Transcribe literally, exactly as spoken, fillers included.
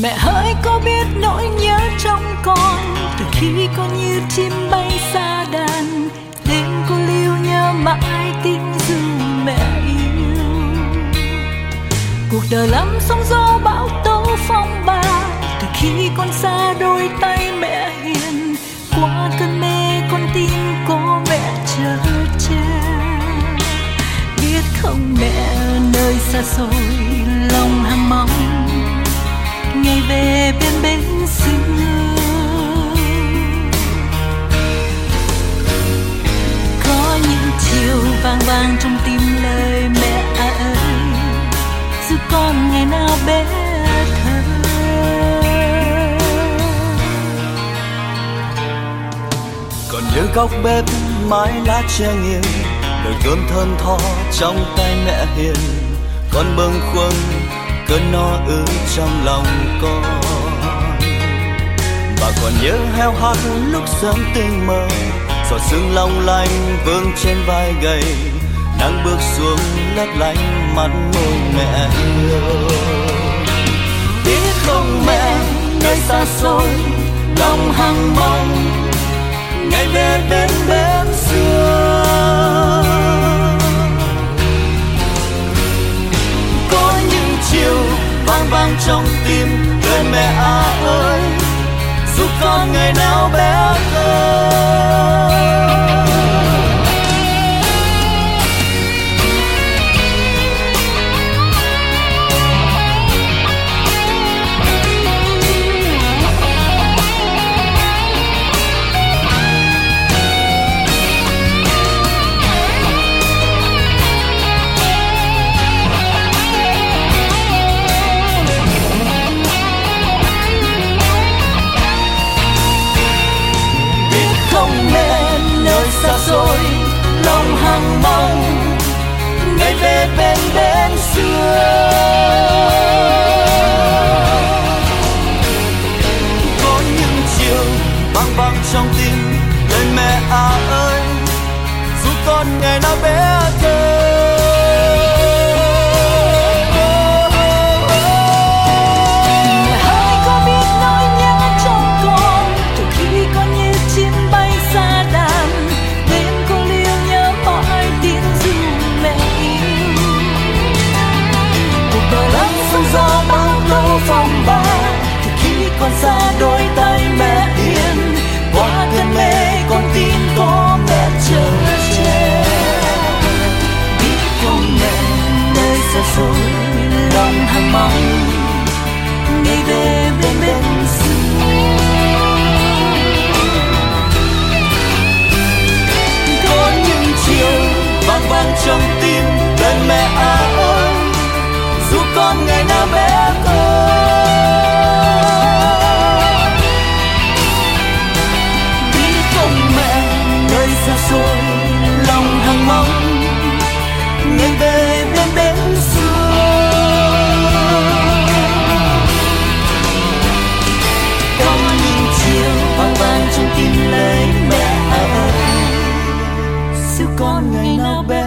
Mẹ hỡi có biết nỗi nhớ trong con, từ khi con như chim bay xa đàn, đêm cô lưu nhớ mãi tiếng ru mẹ yêu. Cuộc đời lắm sóng gió bão tố phong ba, từ khi con xa đôi tay mẹ hiền, qua cơn mê con tin có mẹ chở che. Biết không mẹ nơi xa xôi lòng hằng mong ngày về bên bến xưa. Có những chiều vang vang trong tim lời mẹ ơi, dù con ngày nào bé thơ. Còn nhớ góc bếp mái lá tre nghiêng, nồi cơm thơm tho trong tay mẹ hiền, con bâng khuâng cơn no ứ trong lòng con. Và còn nhớ heo hắt lúc sớm tinh mơ, giọt sương long lanh vương trên vai gầy, nắng bước xuống lấp lánh mắt môi mẹ yêu. Biết không mẹ nơi xa xôi lòng hằng mong ngày về bên bếp xưa. Có những chiều vang vang trong tim lời mẹ à ơi, dù con ngày nào bé thơ. Xa xôi lòng hằng mong ngày về bên bến xưa. Có những chiều vang vang trong tim lời mẹ à ơi, dù con ngày nào bé thơ. Gió bão tố phong ba, từ khi con xa đôi tay mẹ hiền, qua cơn mê con tin có mẹ chở che. Biết không mẹ nơi xa xôi lòng hằng mong ngày về bên bên xưa. Có những chiều vang vang trong tim lời mẹ à ơi, dù con ngày nào bé thơ. Biết không mẹ nơi xa xôi lòng hằng mong ngày về bên bến xưa. Có những chiều vang vang trong tim lời mẹ ơi, dù con ngày nào bé